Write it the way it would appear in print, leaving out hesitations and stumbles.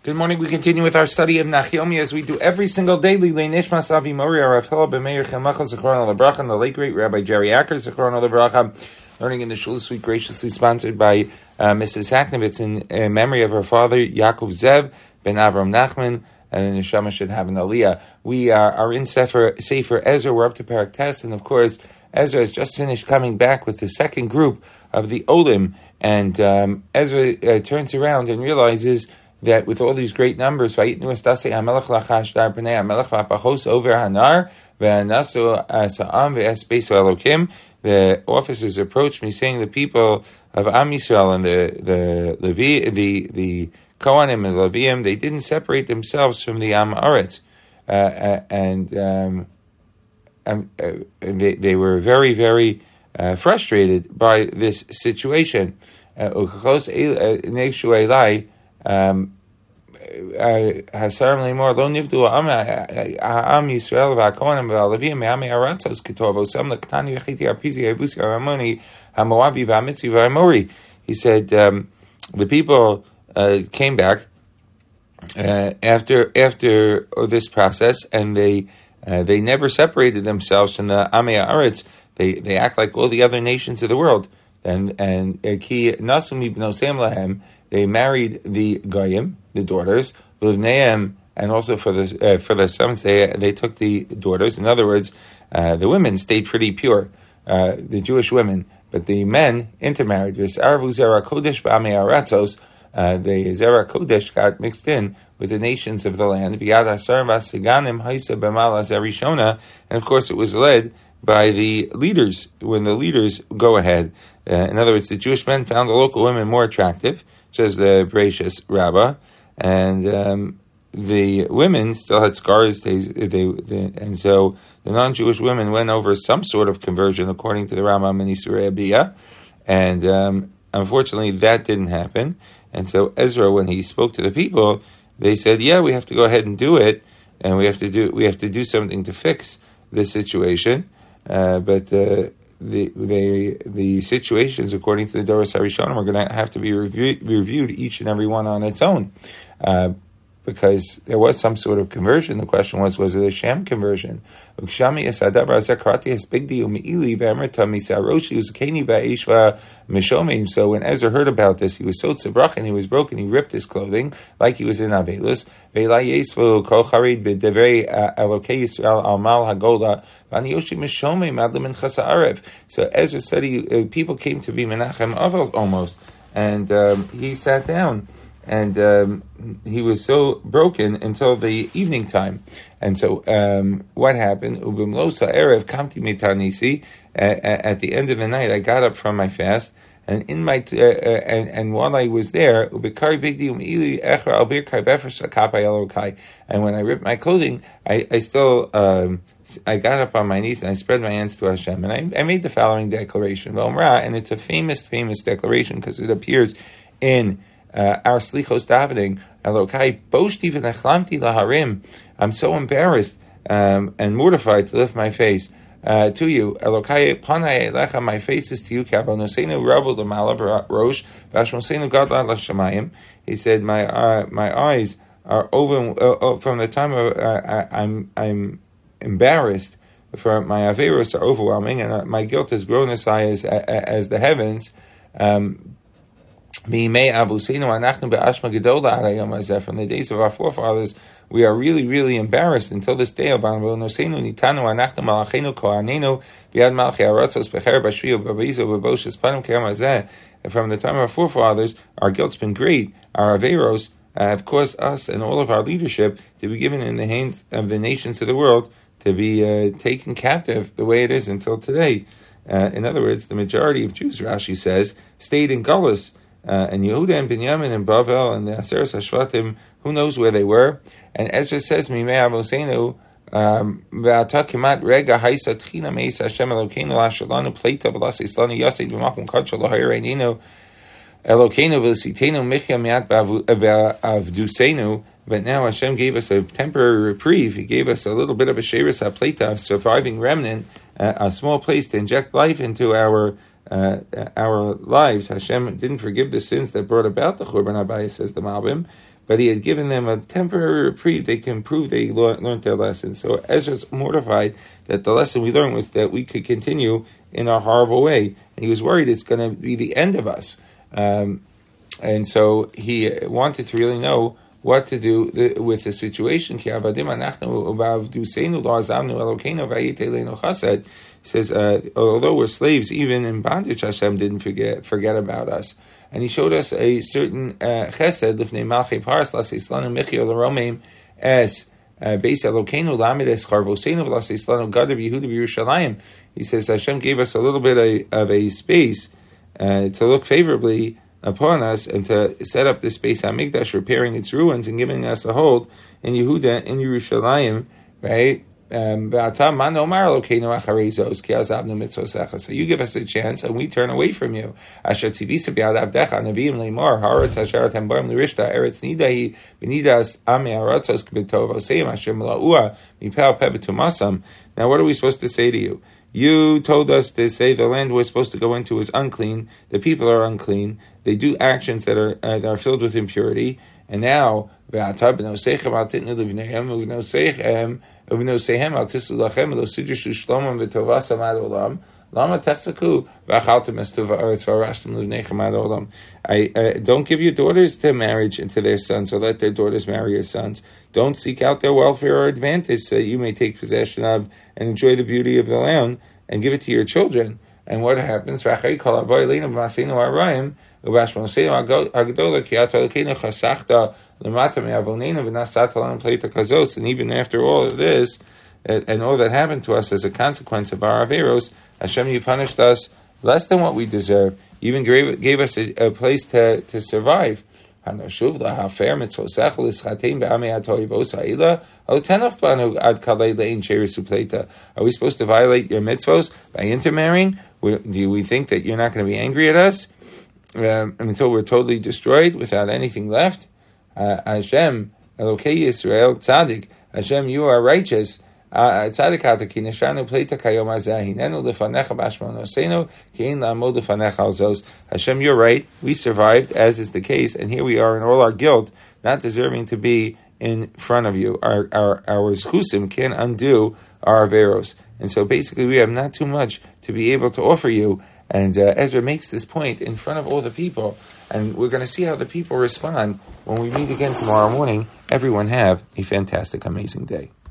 Good morning. We continue with our study of Nachyomi as we do every single day. Lilei Nishmas Avi Mori Rav Hillel ben Meir Chemachal Zichrono Lebracha, and the late great Rabbi Jerry Acker Zichrono Lebracha, learning in the Shul this week, graciously sponsored by Mrs. Haknevitz in memory of her father Yaakov Zev ben Avram Nachman, and the Neshama should have an Aliyah. We are in Sefer Ezra. We're up to Parak Tes, and of course Ezra has just finished coming back with the second group of the Olim, and Ezra turns around and realizes that with all these great numbers, the officers approached me, saying the people of Am Yisrael and the Kohanim and Leviim, they didn't separate themselves from the Am Aretz, and they were very, very frustrated by this situation. Hasar Limor Lo Nivdu Am Yisrael VaKohanim VaLevim Me'amei Aratzos Ketovo Sam L'Ktani V'Chiti Arpizi Yebusi Aramoni HaMoavi VaMitzi VaMori. He said the people came back after this process, and they never separated themselves from the Amei Aretz. They act like all the other nations of the world. And Ki Nasumi B'Nosem Lahem, they married the Goyim, the daughters, and also for the sons they took the daughters. In other words, the women stayed pretty pure, the Jewish women, but the men intermarried. The Zera Kodesh got mixed in with the nations of the land. And of course, it was led by the leaders. When the leaders go ahead, in other words, the Jewish men found the local women more attractive, says the Bereshis Rabbah, and the women still had scars. And so the non-Jewish women went over some sort of conversion, according to the Rambam and Yisrei Abiyah, and unfortunately that didn't happen. And so Ezra, when he spoke to the people, they said, "Yeah, we have to go ahead and do it, and we have to do something to fix this situation." But the situations, according to the Doros HaRishonim, are going to have to be reviewed each and every one on its own, because there was some sort of conversion. The question was it a sham conversion? So when Ezra heard about this, he was so tzebrach and he was broken. He ripped his clothing like he was in Avelus. So Ezra said people came to be Menachem Avel almost, and he sat down. And he was so broken until the evening time. And so what happened? Ubimlosa erev kamti metanisi. At the end of the night, I got up from my fast, and in my and while I was there, ubikari bigdi umili echra albir kai befer shakapai elokai. And when I ripped my clothing, I still I got up on my knees and I spread my hands to Hashem, and I made the following declaration. And it's a famous declaration because it appears in our slichos davening. Elokai boshti v'nechlamti laharim. I'm so embarrassed and mortified to lift my face to you. Elokai panai elecha. My face is to you. Kavanosenu rabu l'malav rosh v'ashmosenu gadla l'shamayim. He said, my eyes are over from the time of I'm embarrassed. For my averos are overwhelming, and my guilt has grown as high as the heavens. From the days of our forefathers, we are really, really embarrassed until this day. From the time of our forefathers, our guilt's been great. Our averos have caused us and all of our leadership to be given in the hands of the nations of the world, to be taken captive the way it is until today. In other words, the majority of Jews, Rashi says, stayed in Galus. And Yehuda and Binyamin and Bavel and the Aseres HaShvatim, who knows where they were? And Ezra says, Mimei Avosenu, Ve'ata kimat rega haisa tchina meis Hashem Elokeinu la'ashalanu pleita v'lasei slanu yaseid v'makum kadsha l'ha'ir eininu Elokeinu v'sitenu michya mi'at v'avdusenu. But now Hashem gave us a temporary reprieve. He gave us a little bit of a sheirus ha'pleita, a surviving remnant, a small place to inject life into our lives. Hashem didn't forgive the sins that brought about the Churban Abayis, says the Malbim, but he had given them a temporary reprieve. They can prove they learned their lesson. So Ezra's mortified that the lesson we learned was that we could continue in a horrible way. And he was worried it's going to be the end of us. And so he wanted to really know what to do with the situation. He says, although we're slaves, even in bondage, Hashem didn't forget about us. And he showed us a certain chesed, l'fnei malchei paras, l'aseislanu michio l'romeim, as beis Elokeinu lamed es charvoseinu v'laseislanu gadar Yehuda b'Yerushalayim. He says Hashem gave us a little bit of a space to look favorably upon us and to set up this Beis Hamikdash, repairing its ruins and giving us a hold in Yehuda, in Yerushalayim, right? So you give us a chance and we turn away from you. Now what are we supposed to say to you? You told us to say the land we're supposed to go into is unclean, the people are unclean, they do actions that are filled with impurity, and now lama don't give your daughters to marriage and to their sons, or let their daughters marry your sons. Don't seek out their welfare or advantage so that you may take possession of and enjoy the beauty of the land and give it to your children. And what happens? And even after all of this, and all that happened to us as a consequence of our averos, Hashem, you punished us less than what we deserve. You even gave us a place to survive. Are we supposed to violate your mitzvos by intermarrying? Do we think that you're not going to be angry at us until we're totally destroyed without anything left? Hashem, Elokei Yisrael, Tzaddik, Hashem, you are righteous. Hashem, you're right. We survived, as is the case, and here we are in all our guilt, not deserving to be in front of you. Our zchusim can undo our averos, and so basically we have not too much to be able to offer you. And Ezra makes this point in front of all the people, and we're going to see how the people respond when we meet again tomorrow morning. Everyone have a fantastic, amazing day.